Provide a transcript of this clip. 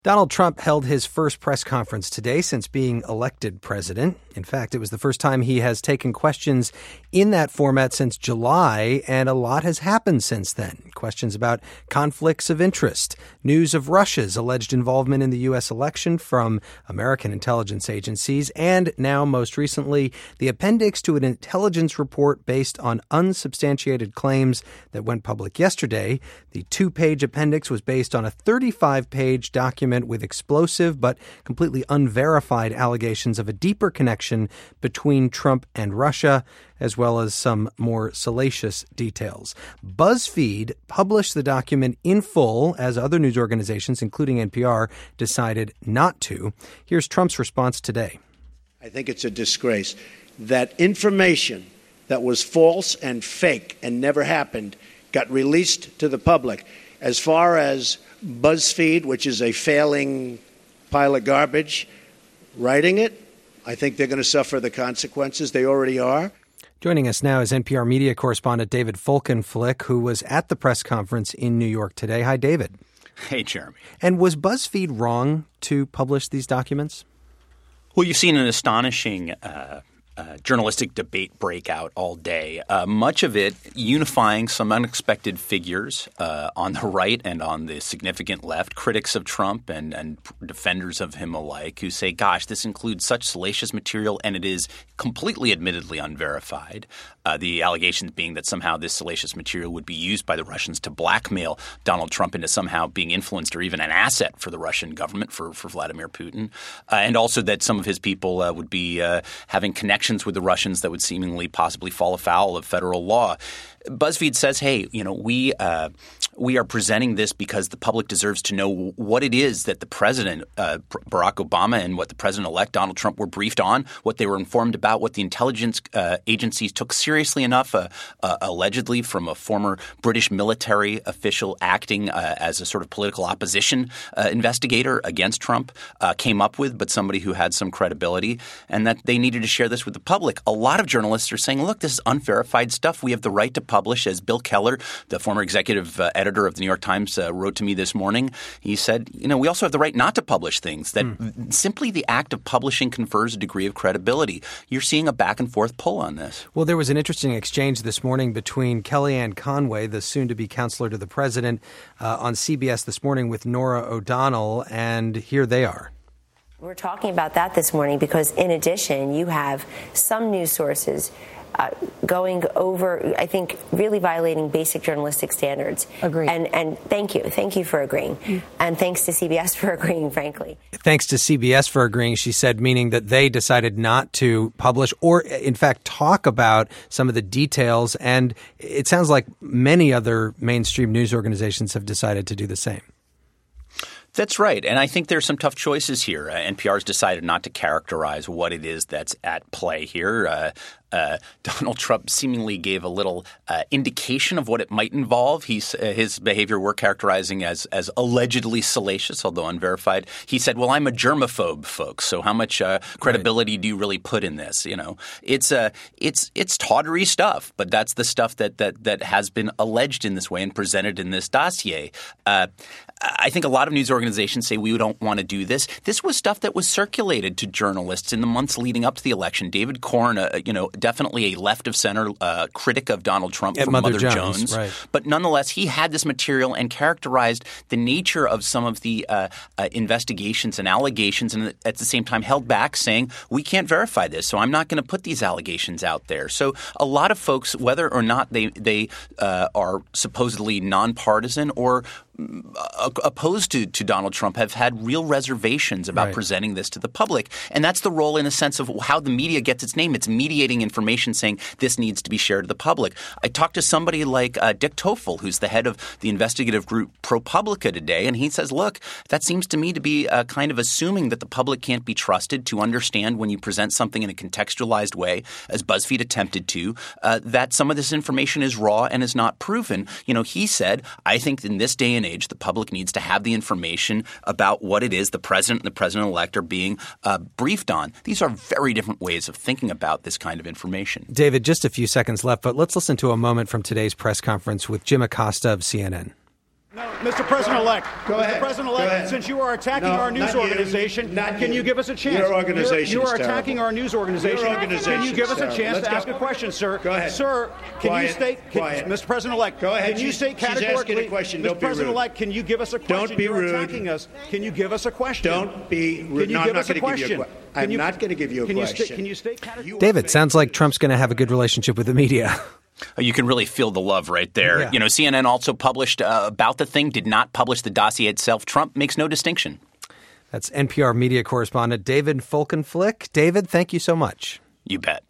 Donald Trump held his first press conference today since being elected president. In fact, it was the first time he has taken questions in that format since July, and a lot has happened since then. Questions about conflicts of interest, news of Russia's alleged involvement in the U.S. election from American intelligence agencies, and now, most recently, the appendix to an intelligence report based on unsubstantiated claims that went public yesterday. The 2-page appendix was based on a 35-page document with explosive but completely unverified allegations of a deeper connection between Trump and Russia, as well as some more salacious details. BuzzFeed published the document in full, as other news organizations, including NPR, decided not to. Here's Trump's response today. I think it's a disgrace that information that was false and fake and never happened got released to the public. As far as BuzzFeed, which is a failing pile of garbage, writing it, I think they're going to suffer the consequences. They already are. Joining us now is NPR media correspondent David Folkenflik, who was at the press conference in New York today. Hi, David. Hey, Jeremy. And was BuzzFeed wrong to publish these documents? Well, you've seen an astonishing journalistic debate breakout all day, much of it unifying some unexpected figures on the right and on the significant left, critics of Trump and defenders of him alike, who say, gosh, this includes such salacious material and it is completely admittedly unverified. The allegations being that somehow this salacious material would be used by the Russians to blackmail Donald Trump into somehow being influenced or even an asset for the Russian government, for Vladimir Putin, and also that some of his people would be having connections with the Russians that would seemingly possibly fall afoul of federal law. BuzzFeed says, hey, we are presenting this because the public deserves to know what it is that the president, Barack Obama, and what the president-elect Donald Trump were briefed on, what they were informed about, what the intelligence agencies took seriously enough, allegedly from a former British military official acting as a sort of political opposition investigator against Trump, came up with, but somebody who had some credibility, and that they needed to share this with the public. A lot of journalists are saying, look, this is unverified stuff. We have the right to publish, as Bill Keller, the former executive editor of the New York Times, wrote to me this morning. He said, we also have the right not to publish things, that simply the act of publishing confers a degree of credibility. You're seeing a back and forth pull on this. Well, there was an interesting exchange this morning between Kellyanne Conway, the soon-to-be counselor to the president, on CBS this morning with Norah O'Donnell, and here they are. We're talking about that this morning because, in addition, you have some news sources going over, I think, really violating basic journalistic standards. Agreed. And thank you. Thank you for agreeing. And thanks to CBS for agreeing, frankly. Thanks to CBS for agreeing, she said, meaning that they decided not to publish or, in fact, talk about some of the details. And it sounds like many other mainstream news organizations have decided to do the same. That's right. And I think there's some tough choices here. NPR's decided not to characterize what it is that's at play here. Donald Trump seemingly gave a little indication of what it might involve. His behavior we're characterizing as allegedly salacious, although unverified. He said, well, I'm a germaphobe, folks. So how much credibility do you really put in this? It's tawdry stuff, but that's the stuff that has been alleged in this way and presented in this dossier. I think a lot of news organizations say we don't want to do this. This was stuff that was circulated to journalists in the months leading up to the election. David Corn, definitely a left-of-center critic of Donald Trump from Mother Jones. Right. But nonetheless, he had this material and characterized the nature of some of the investigations and allegations, and at the same time held back, saying, we can't verify this, so I'm not going to put these allegations out there. So a lot of folks, whether or not they are supposedly nonpartisan or opposed to Donald Trump, have had real reservations about presenting this to the public. And that's the role, in a sense, of how the media gets its name. It's mediating information, saying this needs to be shared to the public. I talked to somebody like Dick Toffel, who's the head of the investigative group ProPublica today, and he says, look, that seems to me to be kind of assuming that the public can't be trusted to understand when you present something in a contextualized way, as BuzzFeed attempted to, that some of this information is raw and is not proven. He said, I think in this day and age, the public needs to have the information about what it is the president and the president-elect are being briefed on. These are very different ways of thinking about this kind of information. David, just a few seconds left, but let's listen to a moment from today's press conference with Jim Acosta of CNN. No, Mr. President-elect. Go ahead. Mr. President-elect, since you are attacking our news organization, can you give us a chance? Your organization You are is attacking terrible. our news organization. Your organization Can you give us a is chance terrible. to ask a question, sir? Go ahead. Sir, can Quiet. you state, Quiet. Mr. President-elect, Go ahead. can you state She's asking categorically, a question. Mr. Don't be rude. President-elect, can you give us a question? Don't be You're rude. attacking us. Can you give us a question? Don't be rude. Can you No, give I'm us not a going to give you a question? question. I'm not going to give you a question. Can you state categorically? David, sounds like Trump's going to have a good relationship with the media. You can really feel the love right there. Yeah. You know, CNN also published about the thing, did not publish the dossier itself. Trump makes no distinction. That's NPR media correspondent David Folkenflik. David, thank you so much. You bet.